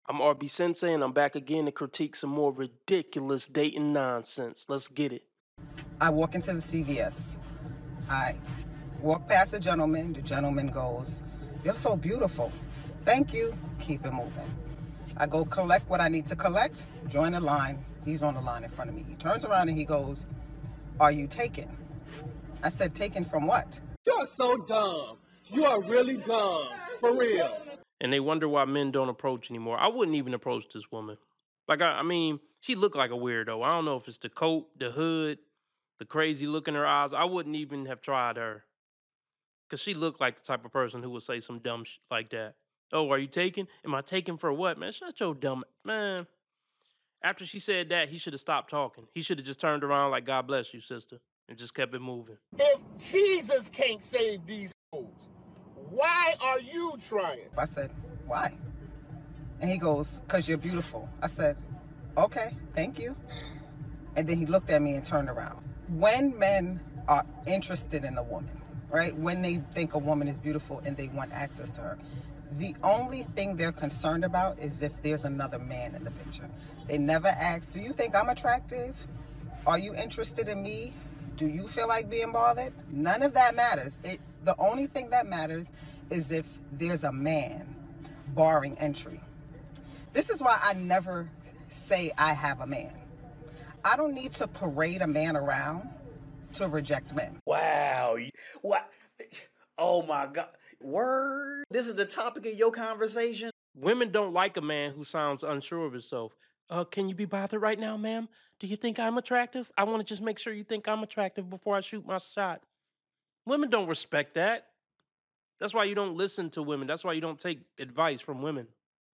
I'm RB Sensei, and I'm back again to critique some more ridiculous dating nonsense. Let's get it. I walk into the CVS. I walk past a gentleman. The gentleman goes, "You're so beautiful." Thank you. Keep it moving. I go collect what I need to collect, join the line. He's on the line in front of me. He turns around and he goes, "Are you taken?" I said, "Taken from what?" You're so dumb. You are really dumb. For real. And they wonder why men don't approach anymore. I wouldn't even approach this woman. Like, I mean, she looked like a weirdo. I don't know if it's the coat, the hood, the crazy look in her eyes. I wouldn't even have tried her. Because she looked like the type of person who would say some dumb shit like that. Oh, are you taken? Am I taken for what, man? Shut your dumb... Man, after she said that, he should have stopped talking. He should have just turned around like, God bless you, sister, and just kept it moving. If Jesus can't save these fools, why are you trying? I said, "Why?" And he goes, "'Cause you're beautiful." I said, "Okay, thank you." And then he looked at me and turned around. When men are interested in a woman, right? When they think a woman is beautiful and they want access to her, the only thing they're concerned about is if there's another man in the picture. They never ask, "Do you think I'm attractive? Are you interested in me? Do you feel like being bothered?" None of that matters. The only thing that matters is if there's a man barring entry. This is why I never say I have a man. I don't need to parade a man around to reject men. Wow. What? Oh my God. Word. This is the topic of your conversation. Women don't like a man who sounds unsure of himself. Can you be bothered right now, ma'am? Do you think I'm attractive? I want to just make sure you think I'm attractive before I shoot my shot. Women don't respect that. That's why you don't listen to women. That's why you don't take advice from women.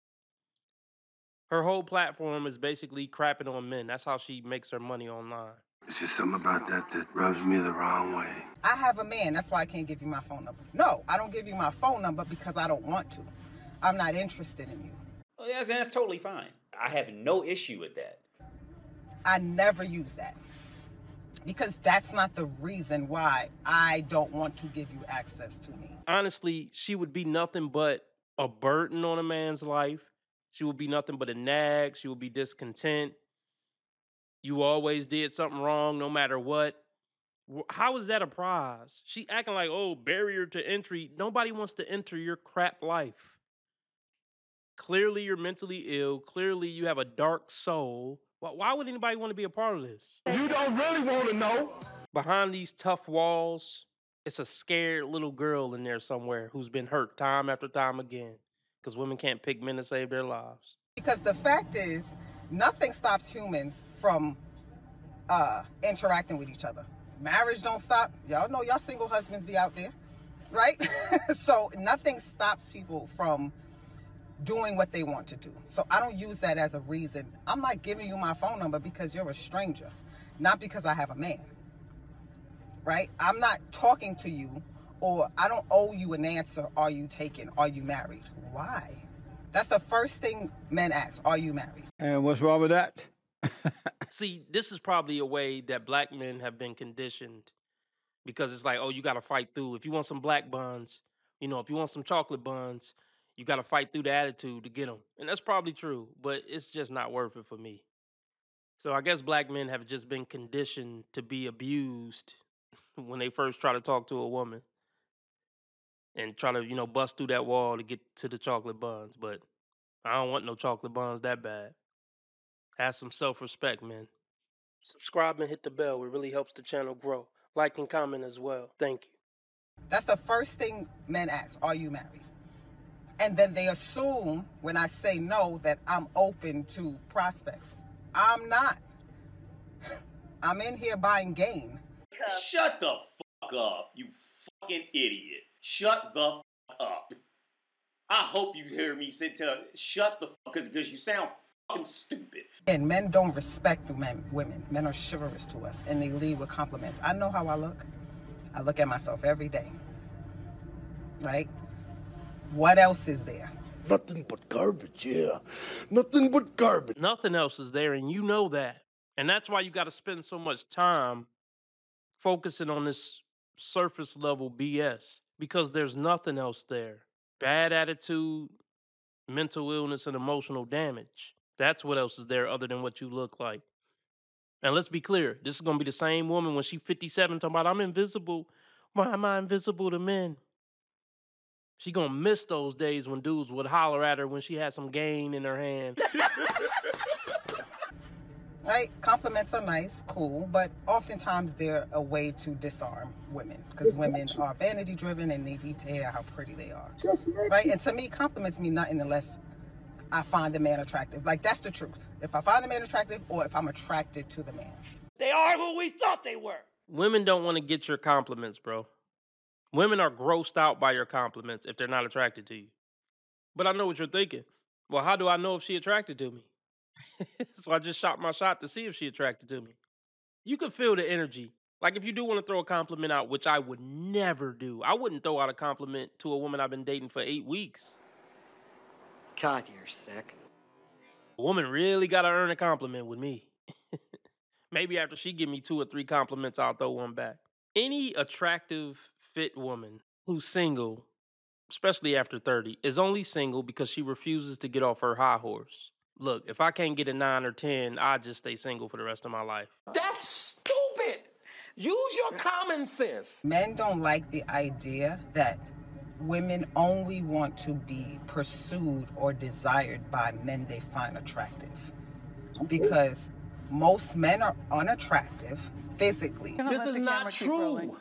Her whole platform is basically crapping on men. That's how she makes her money online. It's just something about that rubs me the wrong way. I have a man, that's why I can't give you my phone number. No, I don't give you my phone number because I don't want to. I'm not interested in you. Well, that's totally fine. I have no issue with that. I never use that because that's not the reason why I don't want to give you access to me. Honestly, she would be nothing but a burden on a man's life. She would be nothing but a nag. She would be discontent. You always did something wrong no matter what. How is that a prize? She acting like, oh, barrier to entry. Nobody wants to enter your crap life. Clearly, you're mentally ill. Clearly, you have a dark soul. Why would anybody want to be a part of this? You don't really want to know. Behind these tough walls, it's a scared little girl in there somewhere who's been hurt time after time again. Because women can't pick men to save their lives. Because the fact is, nothing stops humans from interacting with each other. Marriage don't stop. Y'all know y'all single husbands be out there, right? So nothing stops people from doing what they want to do. So I don't use that as a reason. I'm not giving you my phone number because you're a stranger, not because I have a man, right? I'm not talking to you, or I don't owe you an answer. Are you taken? Are you married? Why? That's the first thing men ask. Are you married? And what's wrong with that? See, this is probably a way that black men have been conditioned, because it's like, oh, you got to fight through. If you want some black buns, if you want some chocolate buns, you got to fight through the attitude to get them. And that's probably true, but it's just not worth it for me. So I guess black men have just been conditioned to be abused when they first try to talk to a woman and try to, bust through that wall to get to the chocolate buns. But I don't want no chocolate buns that bad. Have some self-respect, man. Subscribe and hit the bell. It really helps the channel grow. Like and comment as well. Thank you. That's the first thing men ask. Are you married? And then they assume when I say no that I'm open to prospects. I'm not. I'm in here buying game. Shut the fuck up, you fucking idiot. Shut the fuck up. I hope you hear me shut the fuck, because you sound fucking stupid. And men don't respect women. Men are chivalrous to us, and they lead with compliments. I know how I look. I look at myself every day. Right? What else is there? Nothing but garbage, yeah. Nothing but garbage. Nothing else is there, and you know that. And that's why you got to spend so much time focusing on this surface level BS, because there's nothing else there. Bad attitude, mental illness and emotional damage. That's what else is there other than what you look like. And let's be clear, this is gonna be the same woman when she's 57 talking about I'm invisible. Why am I invisible to men? She gonna miss those days when dudes would holler at her when she had some game in her hand. Right? Compliments are nice, cool, but oftentimes they're a way to disarm women because women are vanity driven and they need to hear how pretty they are. Right? And to me, compliments mean nothing unless I find the man attractive. Like, that's the truth. If I find the man attractive or if I'm attracted to the man. They are who we thought they were. Women don't want to get your compliments, bro. Women are grossed out by your compliments if they're not attracted to you. But I know what you're thinking. Well, how do I know if she attracted to me? So I just shot my shot to see if she attracted to me. You can feel the energy. Like if you do want to throw a compliment out, which I would never do. I wouldn't throw out a compliment to a woman I've been dating for 8 weeks. God, you're sick. A woman really got to earn a compliment with me. Maybe after she give me 2 or 3 compliments, I'll throw one back. Any attractive, fit woman who's single, especially after 30, is only single because she refuses to get off her high horse. Look, if I can't get a 9 or 10, I just stay single for the rest of my life. That's stupid. Use your common sense. Men don't like the idea that women only want to be pursued or desired by men they find attractive. Because most men are unattractive physically. This is not true.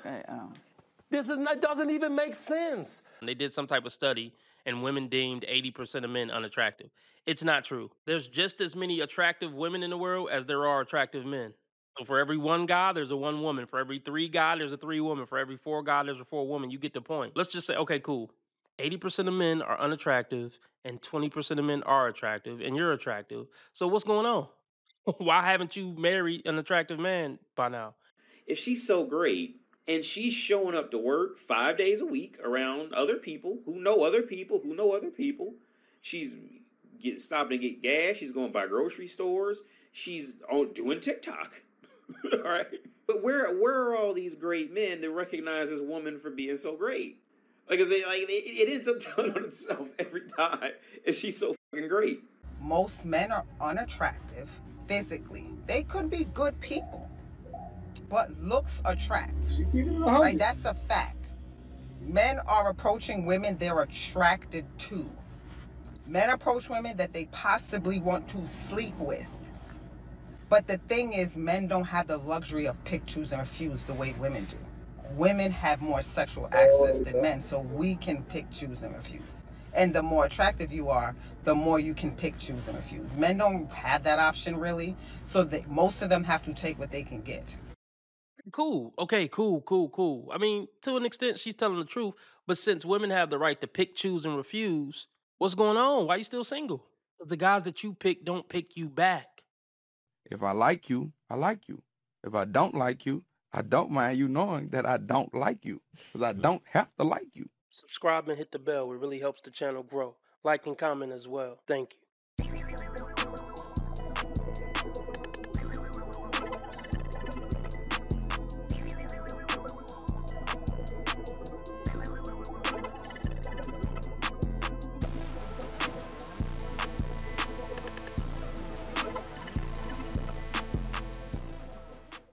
It doesn't even make sense. They did some type of study and women deemed 80% of men unattractive. It's not true. There's just as many attractive women in the world as there are attractive men. So for every 1 guy, there's a 1 woman. For every 3 guy, there's a 3 woman. For every 4 guy, there's a 4 woman. You get the point. Let's just say, okay, cool. 80% of men are unattractive and 20% of men are attractive and you're attractive. So what's going on? Why haven't you married an attractive man by now? If she's so great and she's showing up to work 5 days a week around other people who know other people who know other people, she's stopping to get gas, she's going by grocery stores, she's doing TikTok. All right. But where are all these great men that recognize this woman for being so great? Because it ends up telling on itself every time. And she's so fucking great. Most men are unattractive physically. They could be good people, but looks attract. Like, that's a fact. Men are approaching women they're attracted to. Men approach women that they possibly want to sleep with. But the thing is, men don't have the luxury of pick, choose, and refuse the way women do. Women have more sexual access than men, so we can pick, choose, and refuse. And the more attractive you are, the more you can pick, choose, and refuse. Men don't have that option, really, so that most of them have to take what they can get. Cool. Okay, cool. I mean, to an extent, she's telling the truth. But since women have the right to pick, choose, and refuse, what's going on? Why are you still single? The guys that you pick don't pick you back. If I like you, I like you. If I don't like you, I don't mind you knowing that I don't like you. Because I don't have to like you. Subscribe and hit the bell. It really helps the channel grow. Like and comment as well. Thank you.